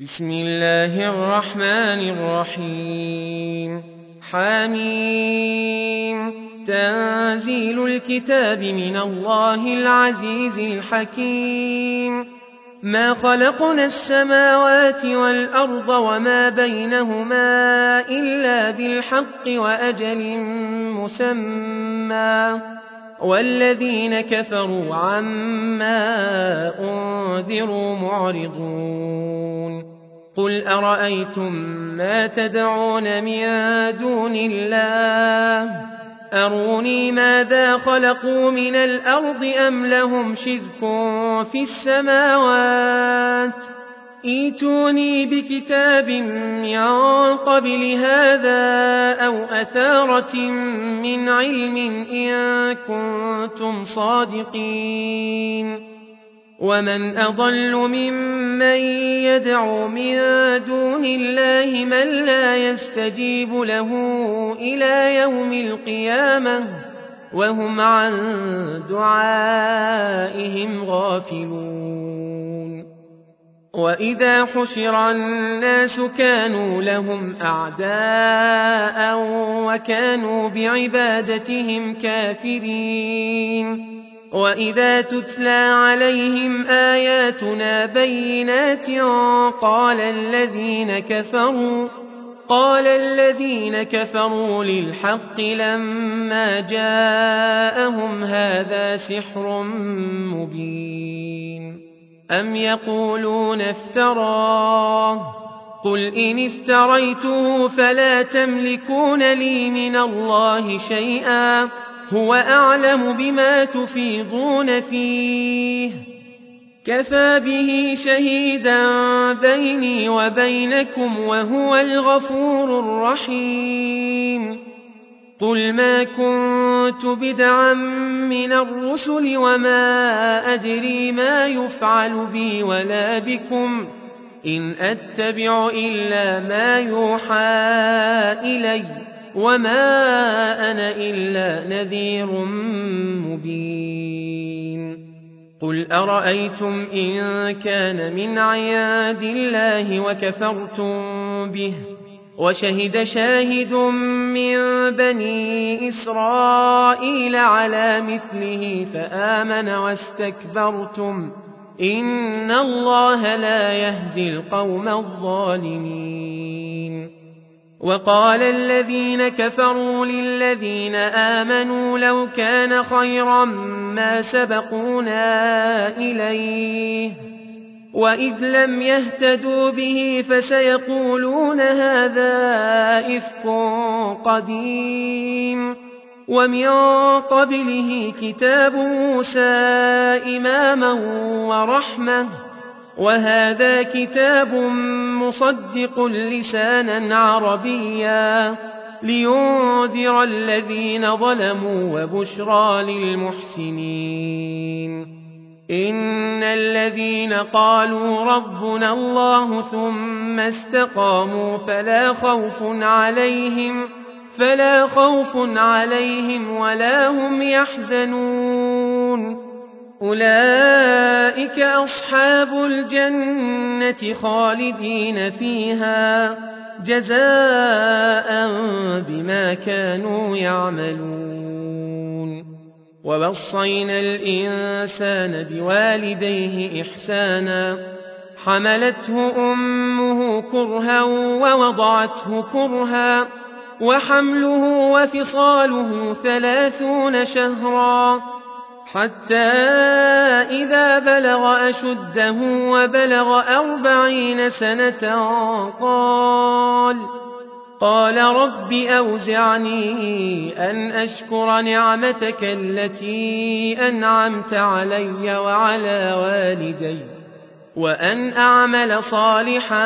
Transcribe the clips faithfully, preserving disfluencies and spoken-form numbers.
بسم الله الرحمن الرحيم حميم تنزيل الكتاب من الله العزيز الحكيم ما خلقنا السماوات والأرض وما بينهما إلا بالحق وأجل مسمى والذين كفروا عما أنذروا معرضون قل أرأيتم ما تدعون من دون الله أروني ماذا خلقوا من الأرض أم لهم شرك في السماوات ائتوني بكتاب من قبل هذا أو أثارة من علم إن كنتم صادقين ومن أضل ممن يدعو من دون الله من لا يستجيب له إلى يوم القيامة وهم عن دعائهم غافلون وإذا حشر الناس كانوا لهم أعداء وكانوا بعبادتهم كافرين وإذا تتلى عليهم آياتنا بينات قال الذين كفروا قال الذين كفروا للحق لما جاءهم هذا سحر مبين أم يقولون افتراه قل إن افتريته فلا تملكون لي من الله شيئا هو أعلم بما تفيضون فيه كفى به شهيدا بيني وبينكم وهو الغفور الرحيم قل ما كنت بدعا من الرسل وما أدري ما يفعل بي ولا بكم إن أتبع إلا ما يوحى إلي وما أنا إلا نذير مبين قل أرأيتم إن كان من عياد الله وكفرتم به وشهد شاهد من بني إسرائيل على مثله فآمن واستكبرتم إن الله لا يهدي القوم الظالمين وقال الذين كفروا للذين آمنوا لو كان خيرا ما سبقونا إليه وإذ لم يهتدوا به فسيقولون هذا إفك قديم ومن قبله كتاب موسى إماما ورحمة وهذا كتاب مصدق لسانا عربيا لينذر الذين ظلموا وبشرى للمحسنين إن الذين قالوا ربنا الله ثم استقاموا فلا خوف عليهم فلا خوف عليهم ولا هم يحزنون أولئك أصحاب الجنة خالدين فيها جزاء بما كانوا يعملون ووصينا الإنسان بوالديه إحسانا حملته أمه كرها ووضعته كرها وحمله وفصاله ثلاثون شهرا حتى إذا بلغ أشده وبلغ أربعين سنة قال قال رب أوزعني أن أشكر نعمتك التي أنعمت علي وعلى والدي وأن أعمل صالحا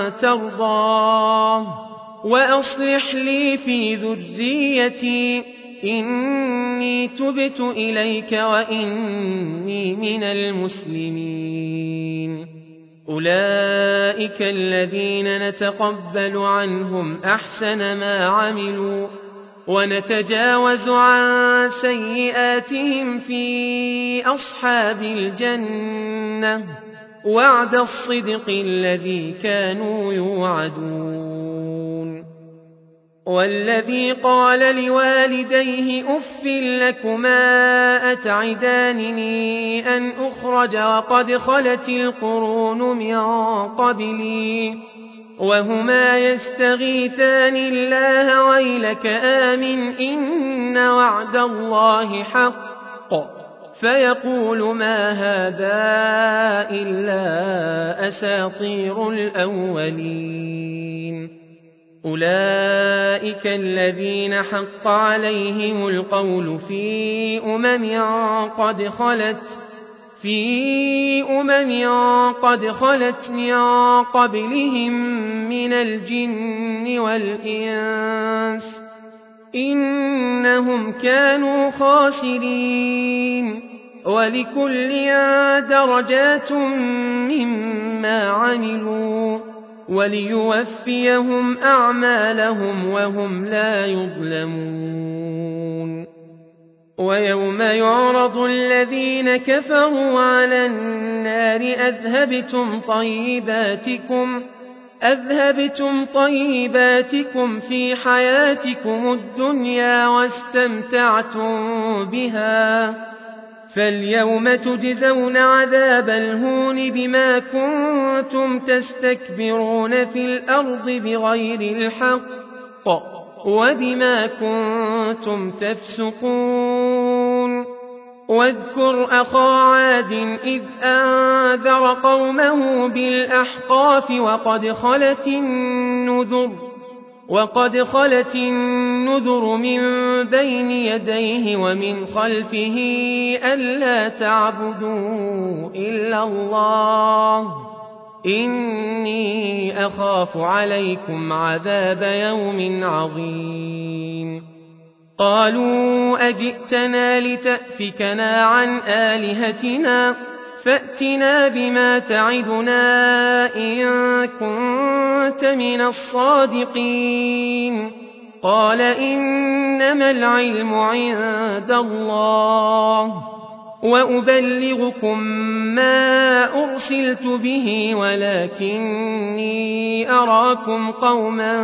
ترضاه وأصلح لي في ذريتي إني تبت إليك وإني من المسلمين أولئك الذين نتقبل عنهم أحسن ما عملوا ونتجاوز عن سيئاتهم في أصحاب الجنة وعد الصدق الذي كانوا يوعدون والذي قال لوالديه أف لكما أتعدانني أن أخرج وقد خلت القرون من قبلي وهما يستغيثان الله ويلك آمن إن وعد الله حق فيقول ما هذا إلا أساطير الأولين أولئك الذين حق عليهم القول في أمم قد خلت في أمم قد خلت من قبلهم من الجن والإنس إنهم كانوا خاسرين ولكل درجات مما عملوا وليوفيهم أعمالهم وهم لا يظلمون ويوم يعرض الذين كفروا على النار أذهبتم طيباتكم أذهبتم طيباتكم في حياتكم الدنيا واستمتعتم بها فاليوم تجزون عذاب الهون بما كنتم تستكبرون في الأرض بغير الحق وبما كنتم تفسقون واذكر أخا عاد إذ أنذر قومه بالأحقاف وقد خلت النذر وقد خلت النذر من بين يديه ومن خلفه ألا تعبدوا إلا الله إني أخاف عليكم عذاب يوم عظيم قالوا أجئتنا لتأفكنا عن آلهتنا فأتنا بما تعدنا إن كنت من الصادقين قال إنما العلم عند الله وأبلغكم ما أرسلت به ولكني أراكم قوما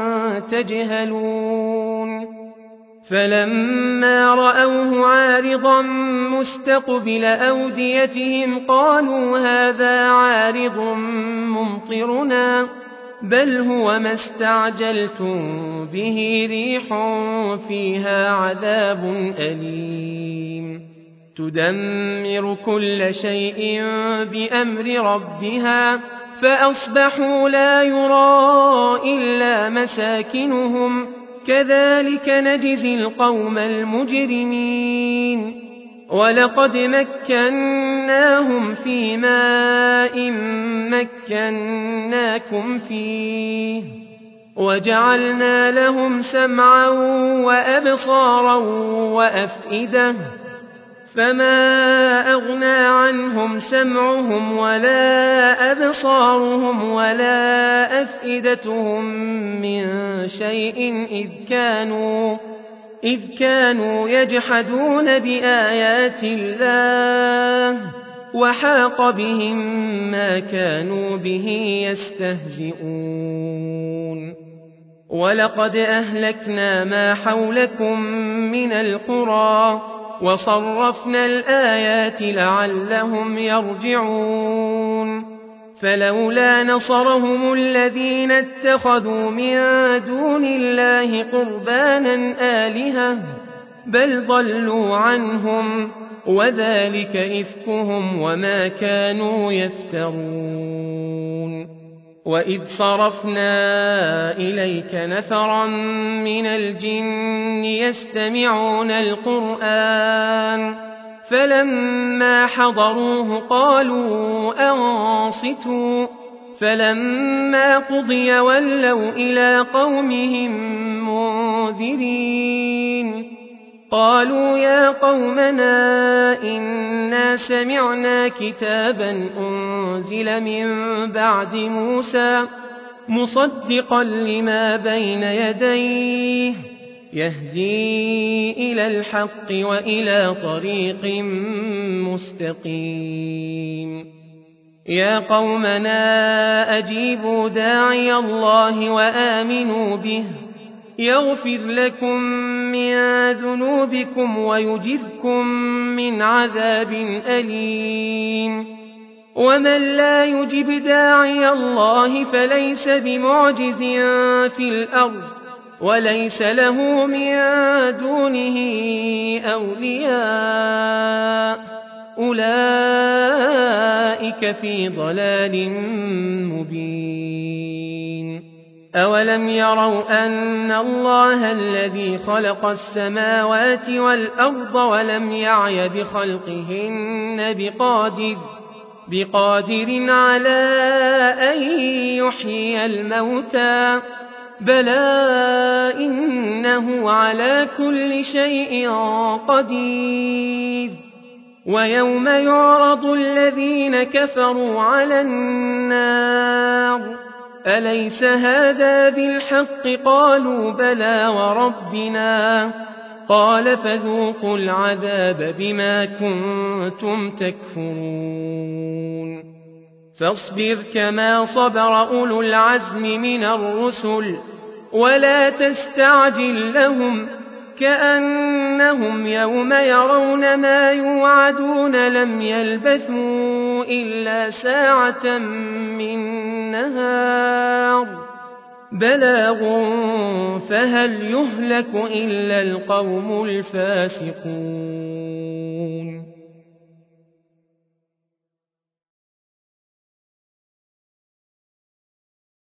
تجهلون فلما رأوه عارضا مستقبل أوديتهم قالوا هذا عارض ممطرنا بل هو ما استعجلتم به ريح فيها عذاب أليم تدمر كل شيء بأمر ربها فأصبحوا لا يرى إلا مساكنهم كذلك نجزي القوم المجرمين ولقد مكناهم في ماء مكناكم فيه وجعلنا لهم سمعا وأبصارا وأفئدة فما أغنى عنهم سمعهم ولا أبصارهم ولا أفئدتهم من شيء إذ كانوا, إذ كانوا يجحدون بآيات الله وحاق بهم ما كانوا به يستهزئون ولقد أهلكنا ما حولكم من القرى وصرفنا الآيات لعلهم يرجعون فلولا نصرهم الذين اتخذوا من دون الله قربانا آلهة بل ضلوا عنهم وذلك إفكهم وما كانوا يفترون وإذ صرفنا إليك نفرا من الجن يستمعون القرآن فلما حضروه قالوا أنصتوا فلما قضي ولوا إلى قومهم منذرين قالوا يا قومنا إنا سمعنا كتابا أنزل من بعد موسى مصدقا لما بين يديه يهدي إلى الحق وإلى طريق مستقيم يا قومنا أجيبوا داعي الله وآمنوا به يغفر لكم من ذنوبكم ويجركم من عذاب أليم ومن لا يجب داعي الله فليس بمعجز في الأرض وليس له من دونه أولياء أولئك في ضلال مبين أولم يروا أن الله الذي خلق السماوات والأرض ولم يعي بخلقهن بقادر بقادر على أن يحيي الموتى بلى إنه على كل شيء قدير ويوم يعرض الذين كفروا على النار أليس هذا بالحق قالوا بلى وربنا قال فذوقوا العذاب بما كنتم تكفرون فاصبر كما صبر أولو العزم من الرسل ولا تستعجل لهم كأنهم يوم يرون ما يوعدون لم يلبثوا إلا ساعة من نهار بلاغ فهل يهلك إلا القوم الفاسقون